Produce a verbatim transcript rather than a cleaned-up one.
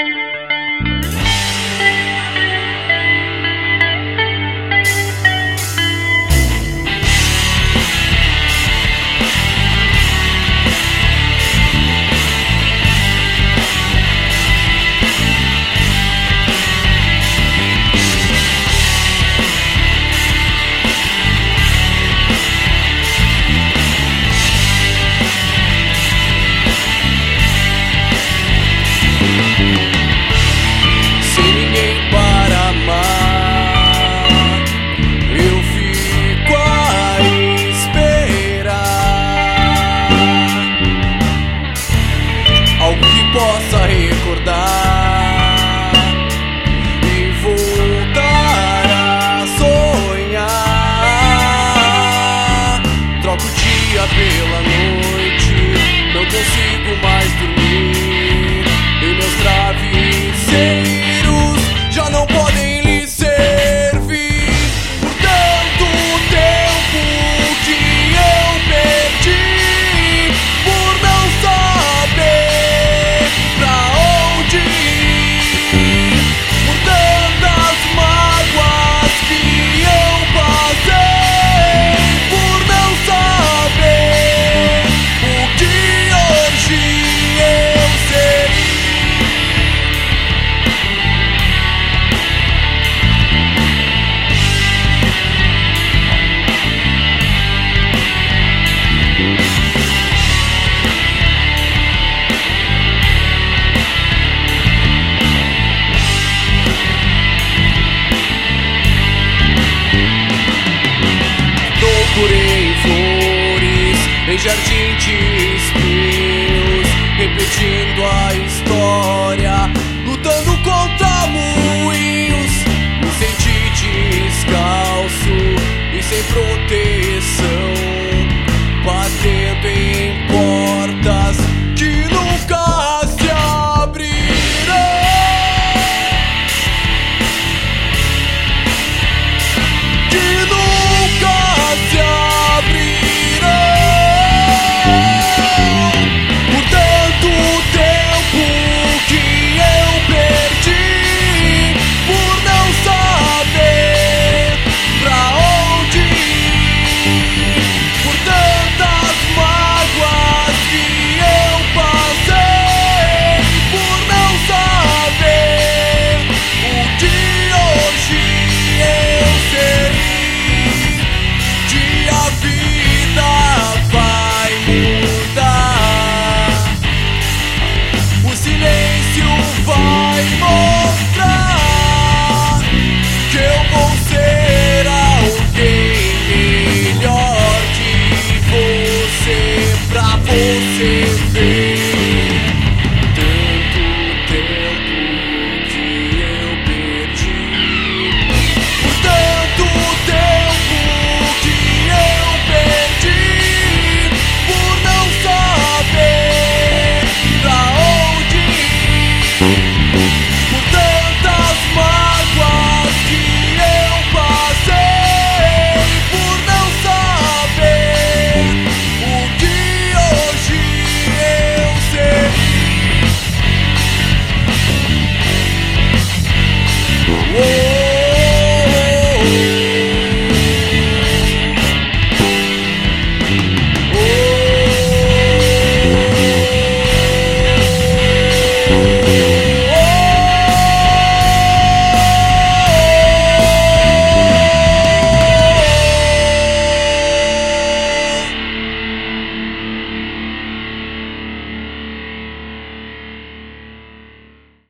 Possa recordar e voltar a sonhar. Troco o dia pela noite, não consigo mais dormir, e meus travesseiros já não podem lhe servir. Por tanto tempo que eu perdi, por não saber pra onde ir, por tantas mágoas que eu passei, por não saber o que hoje eu sei. Procurei flores em jardim de espinhos, repetindo a história, lutando contra moinhos. Me senti descalço e sem proteção, batendo em portas que nunca se abrirão, que nunca se abrirão. Por tanto tempo que eu perdi, por não saber pra onde ir, por tantas mágoas que eu passei, por não saber o que hoje eu sei. Que a vida vai mudar, o silêncio vai mostrar que eu vou ser alguém melhor que você, pra você.